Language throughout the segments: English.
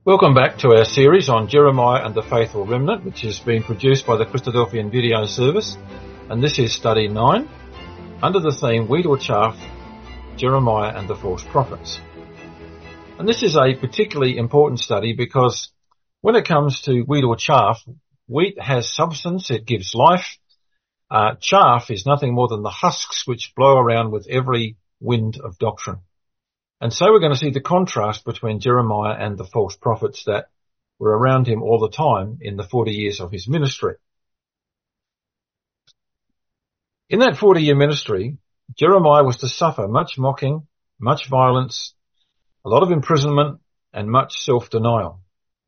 Welcome back to our series on Jeremiah and the Faithful Remnant, which has been produced by the Christadelphian Video Service, and this is Study 9, under the theme Wheat or Chaff, Jeremiah and the False Prophets. And this is a particularly important study because when it comes to wheat or chaff, wheat has substance, it gives life. Chaff is nothing more than the husks which blow around with every wind of doctrine. And so we're going to see the contrast between Jeremiah and the false prophets that were around him all the time in the 40 years of his ministry. In that 40-year ministry, Jeremiah was to suffer much mocking, much violence, a lot of imprisonment, and much self-denial.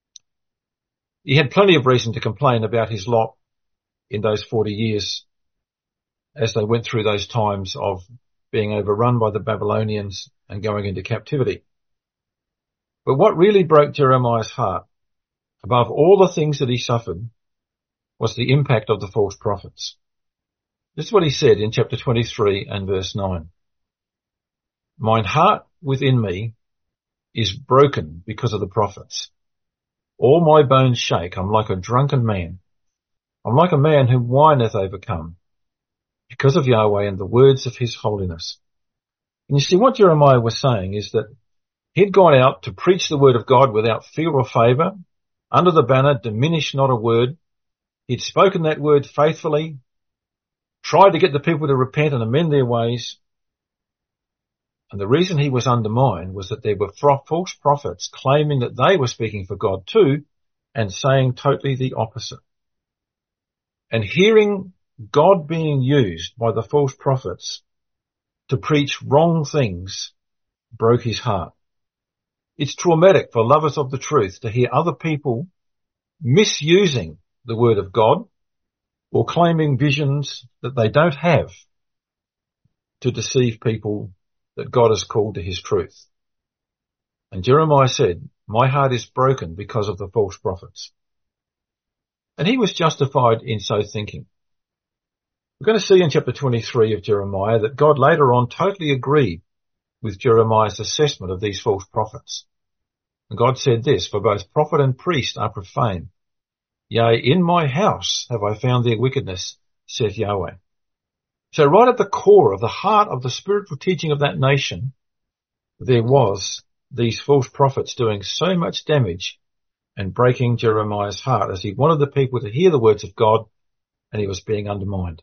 He had plenty of reason to complain about his lot in those 40 years as they went through those times of being overrun by the Babylonians and going into captivity. But what really broke Jeremiah's heart, above all the things that he suffered, was the impact of the false prophets. This is what he said in chapter 23 and verse 9. Mine heart within me is broken because of the prophets. All my bones shake. I'm like a drunken man. I'm like a man whom wine hath overcome, because of Yahweh and the words of his holiness. And you see, what Jeremiah was saying is that he'd gone out to preach the word of God without fear or favour, under the banner, diminish not a word. He'd spoken that word faithfully, tried to get the people to repent and amend their ways. And the reason he was undermined was that there were false prophets claiming that they were speaking for God too and saying totally the opposite. And hearing God being used by the false prophets to preach wrong things broke his heart. It's traumatic for lovers of the truth to hear other people misusing the word of God or claiming visions that they don't have to deceive people that God has called to his truth. And Jeremiah said, my heart is broken because of the false prophets. And he was justified in so thinking. We're going to see in chapter 23 of Jeremiah that God later on totally agreed with Jeremiah's assessment of these false prophets. And God said this, for both prophet and priest are profane. Yea, in my house have I found their wickedness, saith Yahweh. So right at the core of the heart of the spiritual teaching of that nation, there was these false prophets doing so much damage and breaking Jeremiah's heart as he wanted the people to hear the words of God and he was being undermined.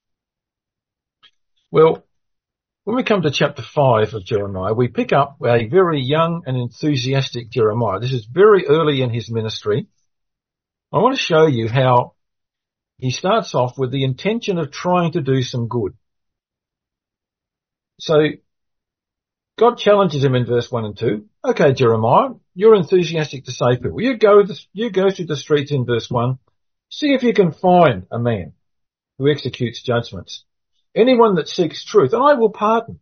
Well, when we come to chapter 5 of Jeremiah, we pick up a very young and enthusiastic Jeremiah. This is very early in his ministry. I want to show you how he starts off with the intention of trying to do some good. So God challenges him in verse 1 and 2. Okay, Jeremiah, you're enthusiastic to save people. You go through the streets in verse 1. See if you can find a man who executes judgments. Anyone that seeks truth, and I will pardon.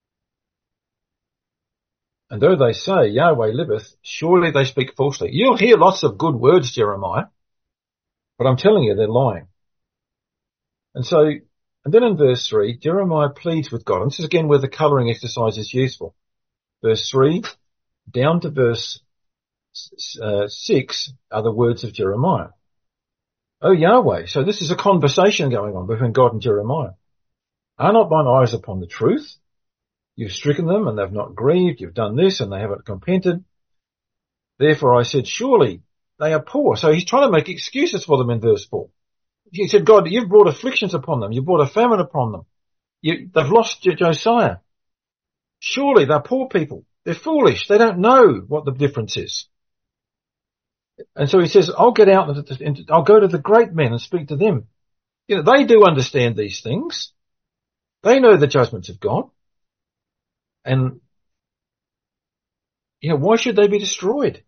And though they say, Yahweh liveth, surely they speak falsely. You'll hear lots of good words, Jeremiah, but I'm telling you, they're lying. And then in verse 3, Jeremiah pleads with God. And this is again where the colouring exercise is useful. Verse 3 down to verse 6 are the words of Jeremiah. Oh Yahweh, so this is a conversation going on between God and Jeremiah. Are not thine eyes upon the truth? You've stricken them and they've not grieved. You've done this and they haven't repented. Therefore I said, surely they are poor. So he's trying to make excuses for them in verse 4. He said, God, you've brought afflictions upon them. You've brought a famine upon them. They've lost Josiah. Surely they're poor people. They're foolish. They don't know what the difference is. And so he says, I'll get out and I'll go to the great men and speak to them. You know, they do understand these things. They know the judgments of God. And, you know, why should they be destroyed?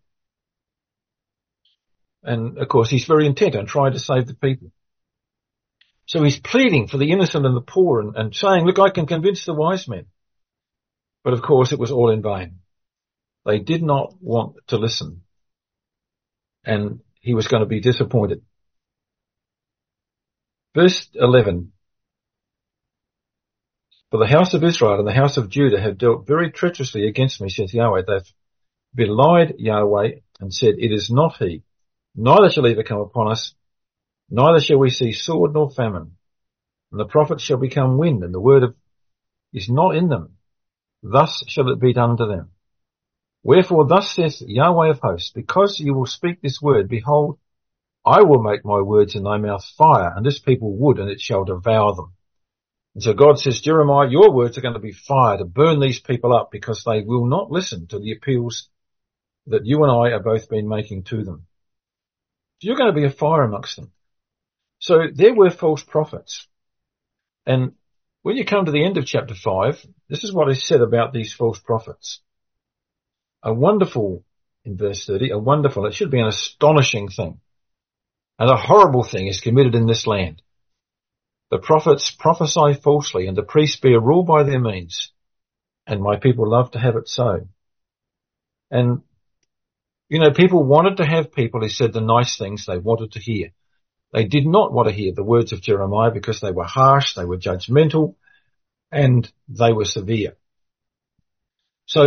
And, of course, he's very intent on trying to save the people. So he's pleading for the innocent and the poor and saying, look, I can convince the wise men. But, of course, it was all in vain. They did not want to listen. And he was going to be disappointed. Verse 11. For the house of Israel and the house of Judah have dealt very treacherously against me, says Yahweh. They've belied Yahweh and said, It is not he, neither shall evil come upon us, neither shall we see sword nor famine. And the prophets shall become wind, and the word is not in them. Thus shall it be done to them. Wherefore thus saith Yahweh of hosts, because you will speak this word, behold, I will make my words in thy mouth fire, and this people wood, and it shall devour them. And so God says, Jeremiah, your words are going to be fire to burn these people up, because they will not listen to the appeals that you and I have both been making to them. You're going to be a fire amongst them. So there were false prophets. And when you come to the end of chapter 5, this is what is said about these false prophets. A wonderful, in verse 30, it should be an astonishing thing. And a horrible thing is committed in this land. The prophets prophesy falsely, and the priests bear rule by their means. And my people love to have it so. And, people wanted to have people who said the nice things they wanted to hear. They did not want to hear the words of Jeremiah because they were harsh, they were judgmental, and they were severe. So,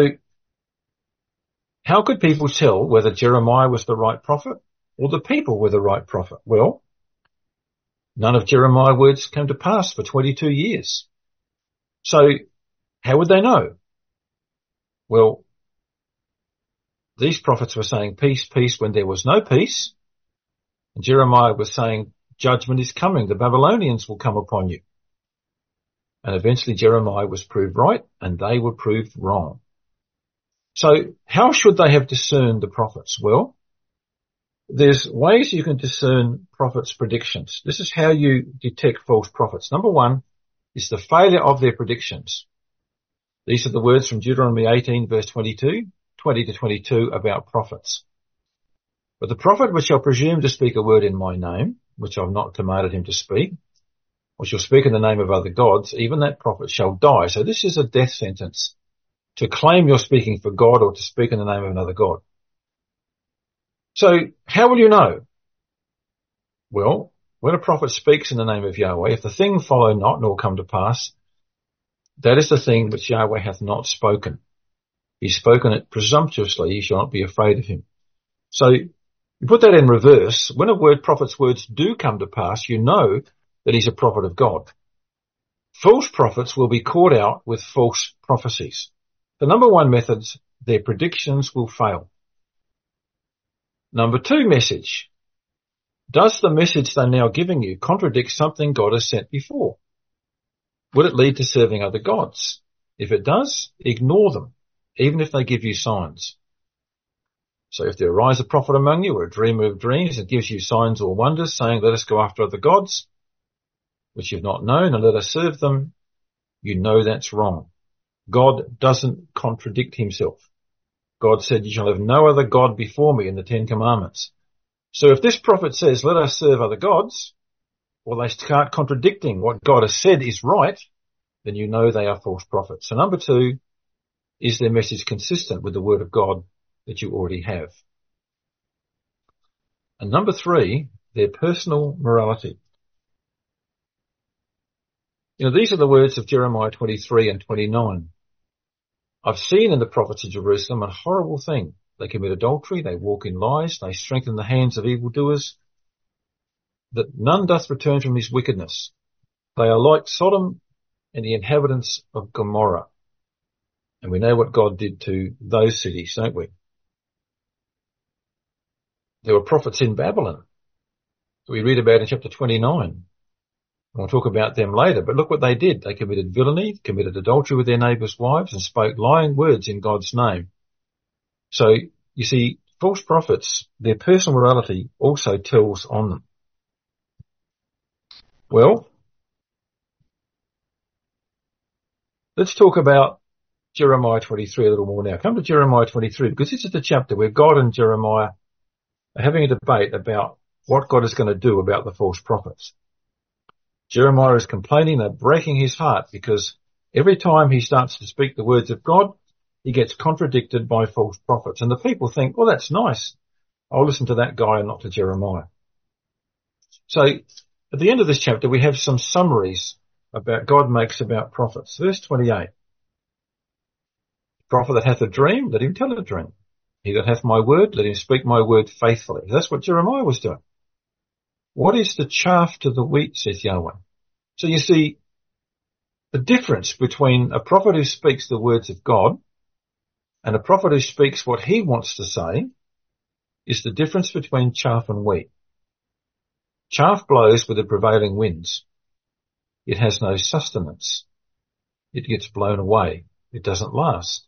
how could people tell whether Jeremiah was the right prophet or the people were the right prophet? Well, none of Jeremiah's words came to pass for 22 years. So, how would they know? Well, these prophets were saying peace, peace when there was no peace. And Jeremiah was saying judgment is coming. The Babylonians will come upon you. And eventually Jeremiah was proved right and they were proved wrong. So how should they have discerned the prophets? Well, there's ways you can discern prophets' predictions. This is how you detect false prophets. Number one is the failure of their predictions. These are the words from Deuteronomy 18 verse 20 to 22 about prophets. But the prophet which shall presume to speak a word in my name, which I've not commanded him to speak, or shall speak in the name of other gods, even that prophet shall die. So this is a death sentence, to claim you're speaking for God or to speak in the name of another god. So how will you know? Well, when a prophet speaks in the name of Yahweh, if the thing follow not nor come to pass, that is the thing which Yahweh hath not spoken. He's spoken it presumptuously, ye shall not be afraid of him. So you put that in reverse. When a prophet's words do come to pass, you know that he's a prophet of God. False prophets will be caught out with false prophecies. The number one methods, their predictions will fail. Number two message. Does the message they're now giving you contradict something God has sent before? Would it lead to serving other gods? If it does, ignore them, even if they give you signs. So if there arise a prophet among you or a dreamer of dreams and gives you signs or wonders, saying, let us go after other gods, which you've not known, and let us serve them, you know that's wrong. God doesn't contradict himself. God said, you shall have no other God before me in the 10 Commandments. So if this prophet says, let us serve other gods, or they start contradicting what God has said is right, then you know they are false prophets. So number two, is their message consistent with the word of God that you already have? And number three, their personal morality. These are the words of Jeremiah 23 and 29. I've seen in the prophets of Jerusalem a horrible thing. They commit adultery, they walk in lies, they strengthen the hands of evildoers, that none doth return from his wickedness. They are like Sodom and the inhabitants of Gomorrah. And we know what God did to those cities, don't we? There were prophets in Babylon that we read about in chapter 29. We'll talk about them later, but look what they did. They committed villainy, committed adultery with their neighbours' wives, and spoke lying words in God's name. So, you see, false prophets, their personal morality also tells on them. Well, let's talk about Jeremiah 23 a little more now. Come to Jeremiah 23, because this is the chapter where God and Jeremiah are having a debate about what God is going to do about the false prophets. Jeremiah is complaining, they're breaking his heart, because every time he starts to speak the words of God, he gets contradicted by false prophets. And the people think, well, that's nice. I'll listen to that guy and not to Jeremiah. So at the end of this chapter, we have some summaries about God makes about prophets. Verse 28. Prophet that hath a dream, let him tell a dream. He that hath my word, let him speak my word faithfully. That's what Jeremiah was doing. What is the chaff to the wheat, saith Yahweh? So you see, the difference between a prophet who speaks the words of God and a prophet who speaks what he wants to say is the difference between chaff and wheat. Chaff blows with the prevailing winds. It has no sustenance. It gets blown away. It doesn't last.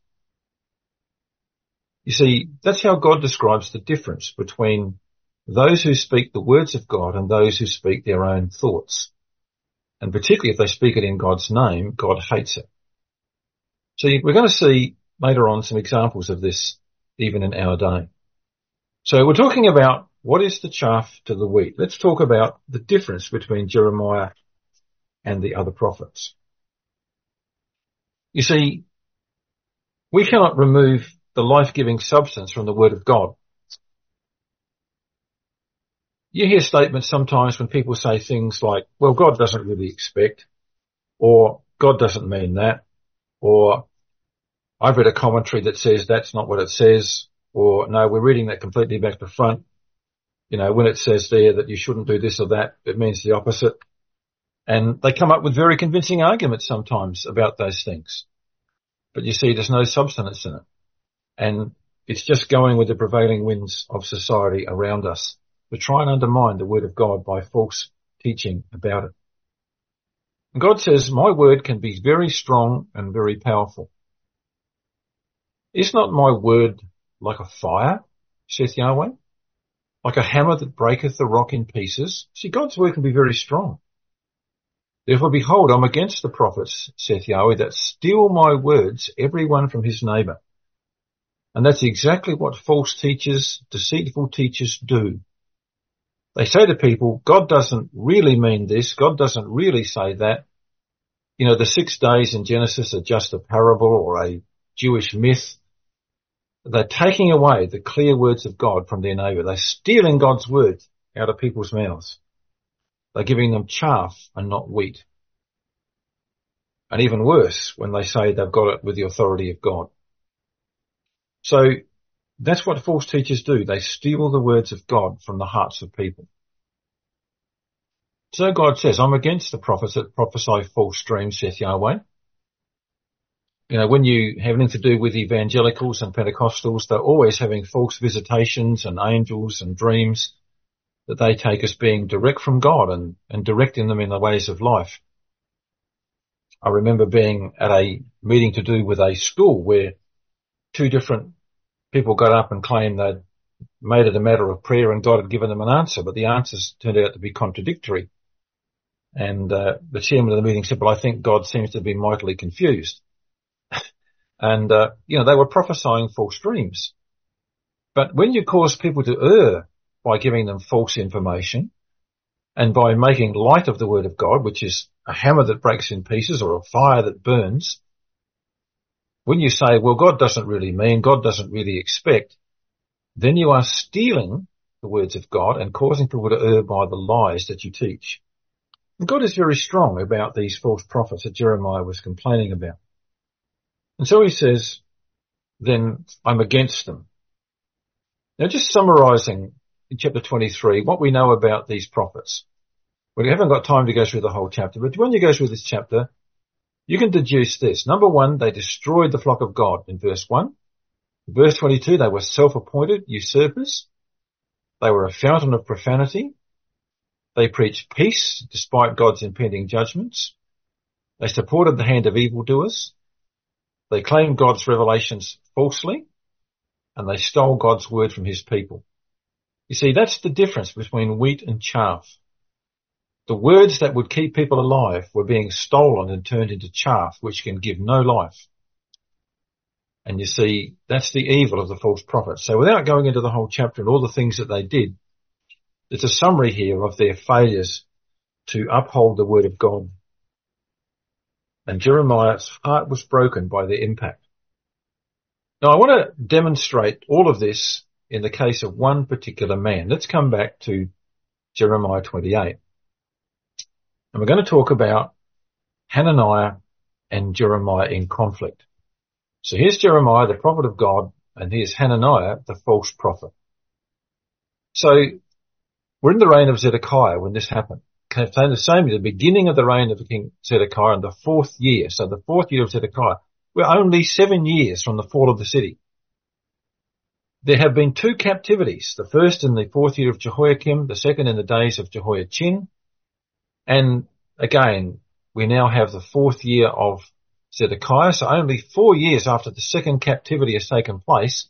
You see, that's how God describes the difference between those who speak the words of God and those who speak their own thoughts. And particularly if they speak it in God's name, God hates it. So we're going to see later on some examples of this even in our day. So we're talking about what is the chaff to the wheat. Let's talk about the difference between Jeremiah and the other prophets. You see, we cannot remove the life-giving substance from the word of God. You hear statements sometimes when people say things like, well, God doesn't really expect, or God doesn't mean that, or I've read a commentary that says that's not what it says, or no, we're reading that completely back to front. You know, when it says there that you shouldn't do this or that, it means the opposite. And they come up with very convincing arguments sometimes about those things. But you see, there's no substance in it. And it's just going with the prevailing winds of society around us to try and undermine the word of God by false teaching about it. And God says, my word can be very strong and very powerful. Is not my word like a fire, saith Yahweh? Like a hammer that breaketh the rock in pieces? See, God's word can be very strong. Therefore, behold, I'm against the prophets, saith Yahweh, that steal my words, every one from his neighbour. And that's exactly what false teachers, deceitful teachers do. They say to people, God doesn't really mean this, God doesn't really say that. You know, the 6 days in Genesis are just a parable or a Jewish myth. They're taking away the clear words of God from their neighbour. They're stealing God's word out of people's mouths. They're giving them chaff and not wheat. And even worse, when they say they've got it with the authority of God. So that's what false teachers do. They steal the words of God from the hearts of people. So God says, I'm against the prophets that prophesy false dreams, saith Yahweh. You know, when you have anything to do with evangelicals and Pentecostals, they're always having false visitations and angels and dreams that they take as being direct from God and directing them in the ways of life. I remember being at a meeting to do with a school where 2 different people got up and claimed they'd made it a matter of prayer and God had given them an answer, but the answers turned out to be contradictory. And the chairman of the meeting said, well, I think God seems to be mightily confused. And, you know, they were prophesying false dreams. But when you cause people to err by giving them false information and by making light of the word of God, which is a hammer that breaks in pieces or a fire that burns, when you say, well, God doesn't really mean, God doesn't really expect, then you are stealing the words of God and causing people to err by the lies that you teach. And God is very strong about these false prophets that Jeremiah was complaining about. And so he says, then I'm against them. Now, just summarizing in chapter 23, what we know about these prophets. We haven't got time to go through the whole chapter, but when you go through this chapter, you can deduce this. Number 1, they destroyed the flock of God in verse 1. In verse 22, they were self-appointed usurpers. They were a fountain of profanity. They preached peace despite God's impending judgments. They supported the hand of evildoers. They claimed God's revelations falsely, and they stole God's word from his people. You see, that's the difference between wheat and chaff. The words that would keep people alive were being stolen and turned into chaff, which can give no life. And you see, that's the evil of the false prophets. So without going into the whole chapter and all the things that they did, it's a summary here of their failures to uphold the word of God. And Jeremiah's heart was broken by their impact. Now, I want to demonstrate all of this in the case of one particular man. Let's come back to Jeremiah 28. And we're going to talk about Hananiah and Jeremiah in conflict. So here's Jeremiah, the prophet of God, And here's Hananiah, the false prophet. So we're in the reign of Zedekiah when this happened. The same, the beginning of the reign of King Zedekiah in the 4th year. So the 4th year of Zedekiah. We're only 7 years from the fall of the city. There have been 2 captivities. The first in the 4th year of Jehoiakim, the second in the days of Jehoiachin. And again, we now have the 4th year of Zedekiah. So only 4 years after the second captivity has taken place,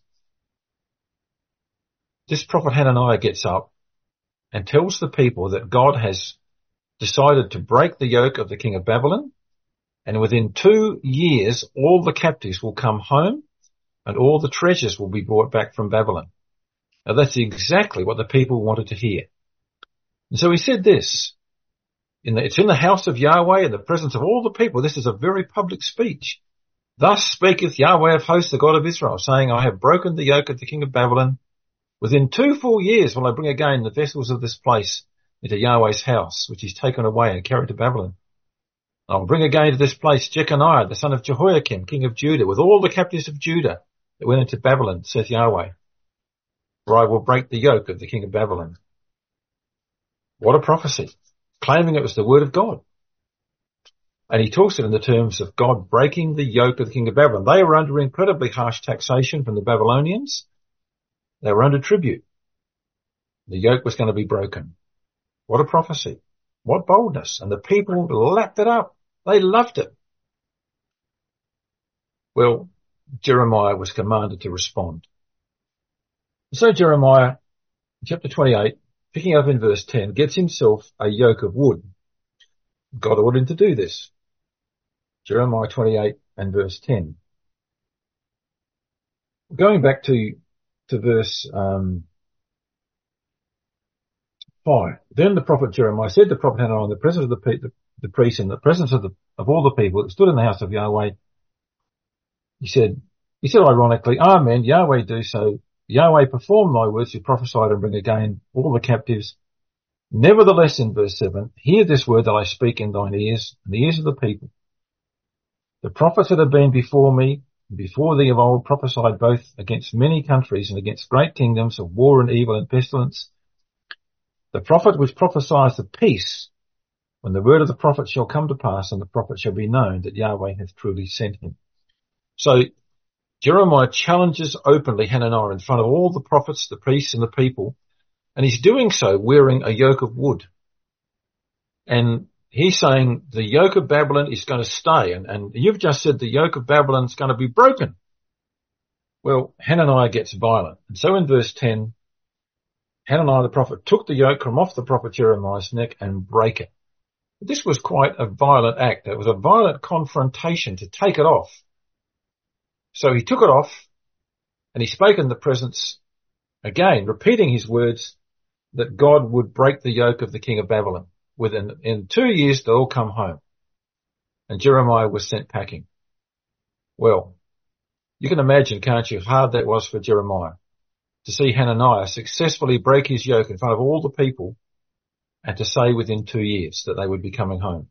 this prophet Hananiah gets up and tells the people that God has decided to break the yoke of the king of Babylon, and within 2 years all the captives will come home and all the treasures will be brought back from Babylon. Now that's exactly what the people wanted to hear. And so he said this, it's in the house of Yahweh in the presence of all the people. This is a very public speech. Thus speaketh Yahweh of hosts, the God of Israel, saying, I have broken the yoke of the king of Babylon. Within 2 full years will I bring again the vessels of this place into Yahweh's house, which is taken away and carried to Babylon. I will bring again to this place Jeconiah, the son of Jehoiakim, king of Judah, with all the captives of Judah that went into Babylon, saith Yahweh. For I will break the yoke of the king of Babylon. What a prophecy, claiming it was the word of God. And he talks it in the terms of God breaking the yoke of the king of Babylon. They were under incredibly harsh taxation from the Babylonians. They were under tribute. The yoke was going to be broken. What a prophecy. What boldness. And the people lapped it up. They loved it. Well, Jeremiah was commanded to respond. So Jeremiah, chapter 28, picking up in verse 10, gets himself a yoke of wood. God ordered him to do this. Jeremiah 28 and verse 10. Going back to verse 5. Then the prophet Jeremiah said to the prophet Hananiah in the presence of the priests, in the presence of all the people that stood in the house of Yahweh, he said ironically, Amen, Yahweh do so. Yahweh perform thy words, who prophesied and bring again all the captives. Nevertheless, in verse 7, hear this word that I speak in thine ears, in the ears of the people. The prophets that have been before me, and before thee of old, prophesied both against many countries and against great kingdoms of war and evil and pestilence. The prophet which prophesies the peace, when the word of the prophet shall come to pass, and the prophet shall be known that Yahweh hath truly sent him. So Jeremiah challenges openly Hananiah in front of all the prophets, the priests and the people, and he's doing so wearing a yoke of wood. And he's saying the yoke of Babylon is going to stay, and you've just said the yoke of Babylon is going to be broken. Well, Hananiah gets violent. And so in verse 10, Hananiah the prophet took the yoke from off the prophet Jeremiah's neck and brake it. This was quite a violent act. It was a violent confrontation to take it off. So he took it off and he spake in the presence, again, repeating his words that God would break the yoke of the king of Babylon. In 2 years they'll all come home. And Jeremiah was sent packing. Well, you can imagine, can't you, how hard that was for Jeremiah to see Hananiah successfully break his yoke in front of all the people and to say within 2 years that they would be coming home.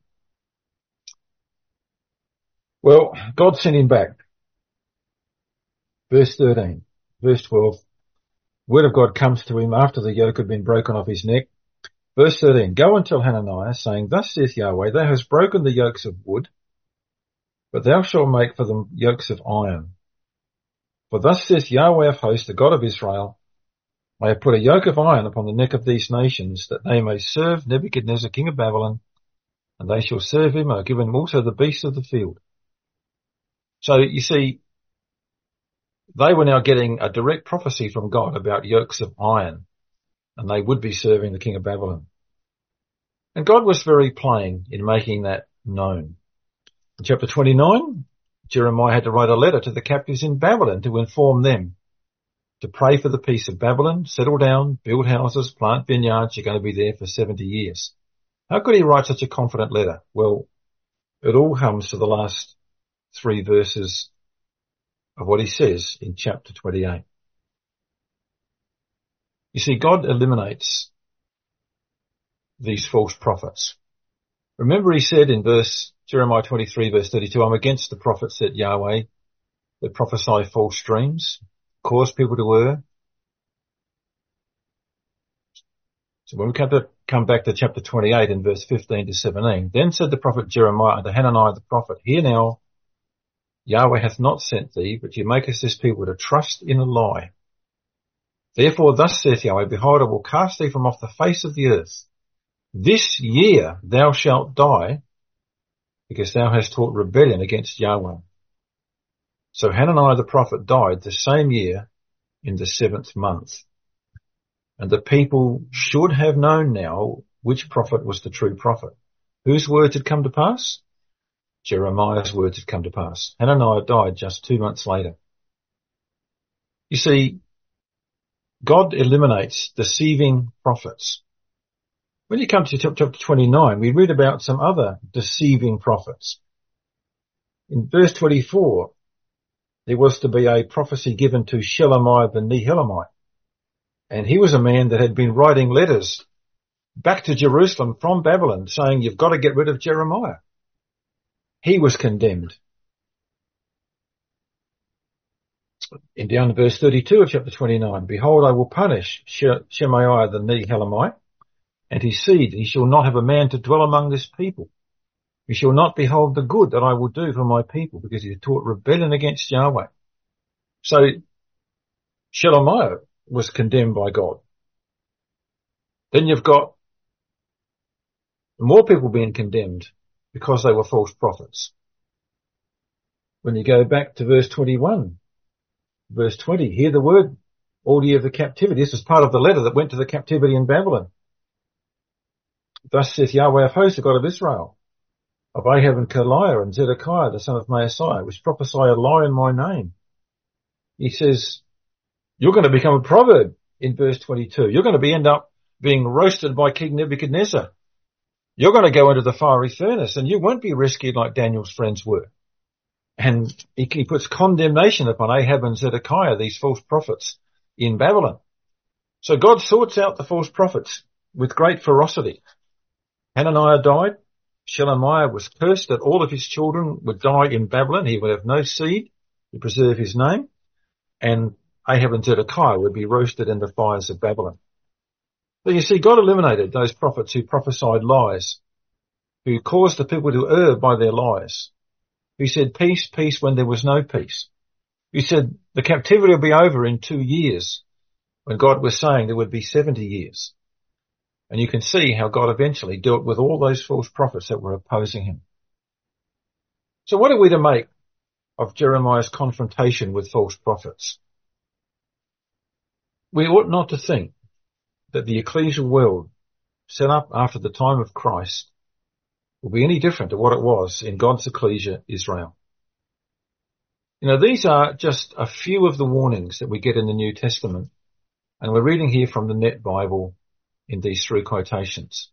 Well, God sent him back. Verse 13, verse 12, word of God comes to him after the yoke had been broken off his neck. Verse 13, go and tell Hananiah, saying, thus saith Yahweh, thou hast broken the yokes of wood, but thou shalt make for them yokes of iron. For thus saith Yahweh of hosts, the God of Israel, I have put a yoke of iron upon the neck of these nations, that they may serve Nebuchadnezzar king of Babylon, and they shall serve him, and I will give him also the beasts of the field. So you see, they were now getting a direct prophecy from God about yokes of iron, and they would be serving the king of Babylon. And God was very plain in making that known. In chapter 29, Jeremiah had to write a letter to the captives in Babylon to inform them to pray for the peace of Babylon, settle down, build houses, plant vineyards. You're going to be there for 70 years. How could he write such a confident letter? Well, it all comes to the last 3 verses of what he says in chapter 28. You see, God eliminates these false prophets. Remember he said in Jeremiah 23 verse 32, I'm against the prophets, said Yahweh, that prophesy false dreams. caused people to err. So when we come back to chapter 28 in verse 15 to 17, then said the prophet Jeremiah unto Hananiah the prophet, Hear now, Yahweh hath not sent thee, but you makest this people to trust in a lie. Therefore thus saith Yahweh, Behold, I will cast thee from off the face of the earth. This year thou shalt die, because thou hast taught rebellion against Yahweh. So Hananiah the prophet died the same year in the 7th month. And the people should have known now which prophet was the true prophet. Whose words had come to pass? Jeremiah's words had come to pass. Hananiah died just 2 months later. You see, God eliminates deceiving prophets. When you come to chapter 29, we read about some other deceiving prophets. In verse 24, there was to be a prophecy given to Shelemiah the Nehelamite. And he was a man that had been writing letters back to Jerusalem from Babylon saying, you've got to get rid of Jeremiah. He was condemned. And down to verse 32 of chapter 29, Behold, I will punish Shemaiah the Nehelamite and his seed. He shall not have a man to dwell among this people. He shall not behold the good that I will do for my people, because he taught rebellion against Yahweh. So Shelemiah was condemned by God. Then you've got more people being condemned because they were false prophets. When you go back to verse 21, verse 20, hear the word, all ye of the captivity. This is part of the letter that went to the captivity in Babylon. Thus saith Yahweh of hosts, the God of Israel, of Ahab and Kaliah and Zedekiah, the son of Maaseiah, which prophesy a lie in my name. He says, you're going to become a proverb in verse 22. You're going to end up being roasted by King Nebuchadnezzar. You're going to go into the fiery furnace and you won't be rescued like Daniel's friends were. And he puts condemnation upon Ahab and Zedekiah, these false prophets in Babylon. So God sorts out the false prophets with great ferocity. Hananiah died. Shelemiah was cursed that all of his children would die in Babylon. He would have no seed to preserve his name. And Ahab and Zedekiah would be roasted in the fires of Babylon. So you see, God eliminated those prophets who prophesied lies, who caused the people to err by their lies, who said peace, peace when there was no peace, who said the captivity will be over in 2 years when God was saying there would be 70 years. And you can see how God eventually dealt with all those false prophets that were opposing him. So what are we to make of Jeremiah's confrontation with false prophets? We ought not to think that the ecclesial world set up after the time of Christ will be any different to what it was in God's ecclesia, Israel. You know, these are just a few of the warnings that we get in the New Testament, and we're reading here from the Net Bible in these 3 quotations.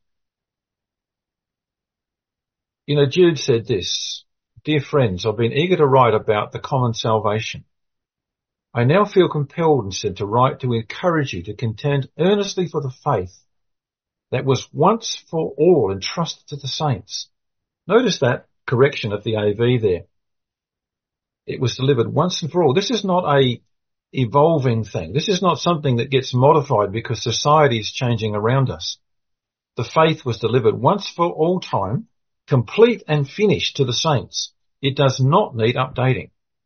You know, Jude said this, Dear friends, I've been eager to write about the common salvation. I now feel compelled instead to write to encourage you to contend earnestly for the faith that was once for all entrusted to the saints. Notice that correction of the AV there. It was delivered once and for all. This is not a evolving thing. This is not something that gets modified because society is changing around us. The faith was delivered once for all time, complete and finished to the saints. It does not need updating.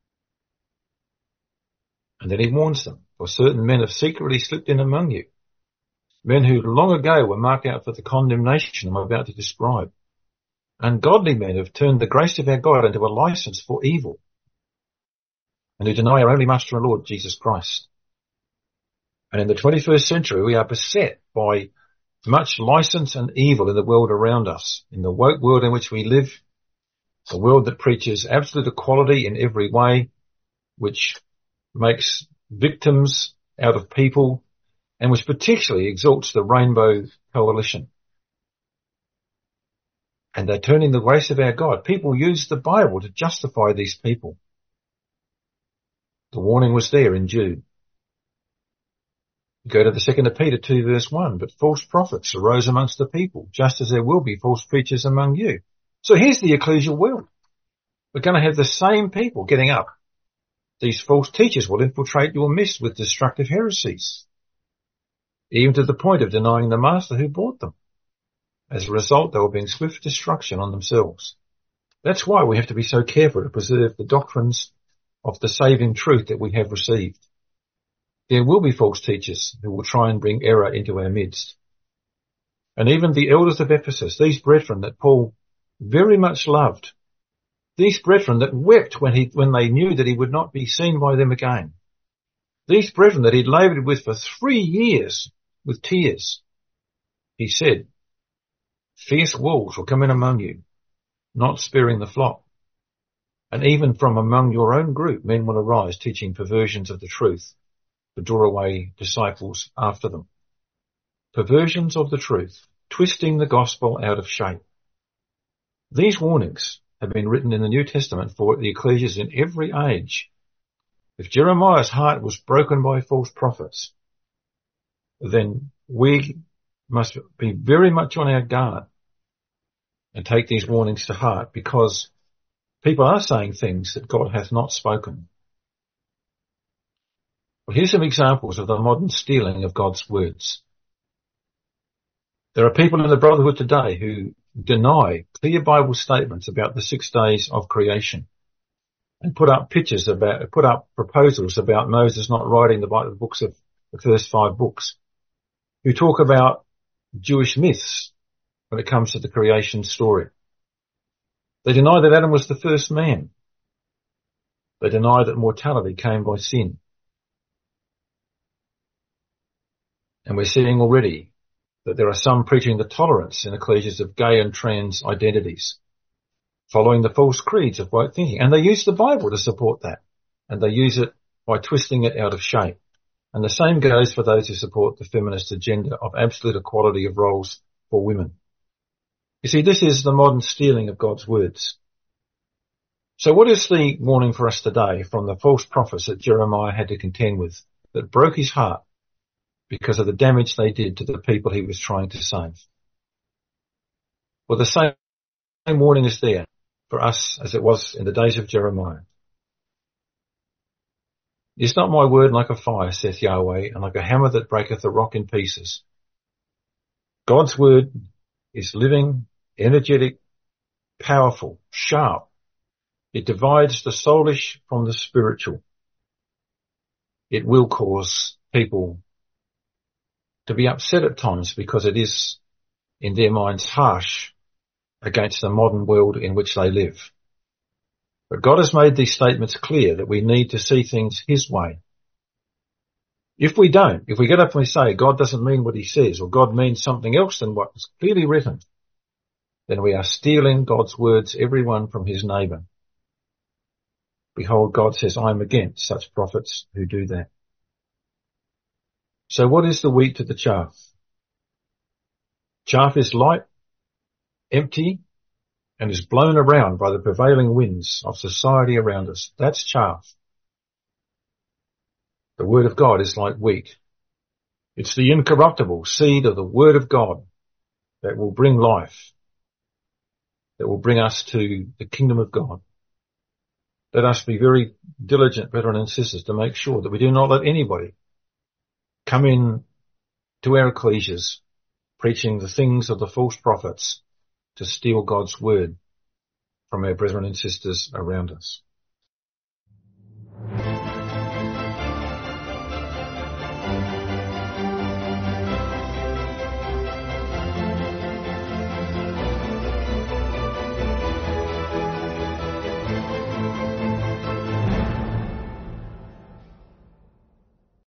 And then he warns them, for certain men have secretly slipped in among you, men who long ago were marked out for the condemnation I'm about to describe. Ungodly men have turned the grace of our God into a license for evil, and who deny our only Master and Lord, Jesus Christ. And in the 21st century, we are beset by much license and evil in the world around us, in the woke world in which we live, a world that preaches absolute equality in every way, which makes victims out of people, and which particularly exalts the Rainbow Coalition. And they're turning the grace of our God. People use the Bible to justify these people. The warning was there in Jude. You go to the 2 Peter 2 verse 1, but false prophets arose amongst the people, just as there will be false preachers among you. So here's the ecclesial world. We're going to have the same people getting up These false teachers will infiltrate your midst with destructive heresies, even to the point of denying the master who bought them. As a result, they will bring swift destruction on themselves. That's why we have to be so careful to preserve the doctrines of the saving truth that we have received. There will be false teachers who will try and bring error into our midst. And even the elders of Ephesus, these brethren that Paul very much loved, these brethren that wept when they knew that he would not be seen by them again, these brethren that he'd laboured with for 3 years with tears, he said, fierce wolves will come in among you, not sparing the flock. And even from among your own group, men will arise teaching perversions of the truth to draw away disciples after them. Perversions of the truth, twisting the gospel out of shape. These warnings have been written in the New Testament for the ecclesias in every age. If Jeremiah's heart was broken by false prophets, then we must be very much on our guard and take these warnings to heart, because people are saying things that God hath not spoken. Well, here's some examples of the modern stealing of God's words. There are people in the brotherhood today who deny clear Bible statements about the 6 days of creation and put up proposals about Moses not writing the first 5 books, who talk about Jewish myths when it comes to the creation story. They deny that Adam was the first man. They deny that mortality came by sin. And we're seeing already that there are some preaching the tolerance in ecclesias of gay and trans identities, following the false creeds of woke thinking. And they use the Bible to support that. And they use it by twisting it out of shape. And the same goes for those who support the feminist agenda of absolute equality of roles for women. You see, this is the modern stealing of God's words. So what is the warning for us today from the false prophets that Jeremiah had to contend with, that broke his heart because of the damage they did to the people he was trying to save? Well, the same warning is there for us as it was in the days of Jeremiah. Is not my word like a fire, saith Yahweh, and like a hammer that breaketh a rock in pieces? God's word is living, energetic, powerful, sharp. It divides the soulish from the spiritual. It will cause people to be upset at times because it is, in their minds, harsh against the modern world in which they live. But God has made these statements clear that we need to see things his way. If we don't, if we get up and we say God doesn't mean what he says, or God means something else than what is clearly written, then we are stealing God's words, everyone from his neighbour. Behold, God says, I am against such prophets who do that. So what is the wheat to the chaff? Chaff is light, empty, and is blown around by the prevailing winds of society around us. That's chaff. The word of God is like wheat. It's the incorruptible seed of the word of God that will bring life, that will bring us to the kingdom of God. Let us be very diligent, brethren and sisters, to make sure that we do not let anybody come in to our ecclesias preaching the things of the false prophets to steal God's word from our brethren and sisters around us.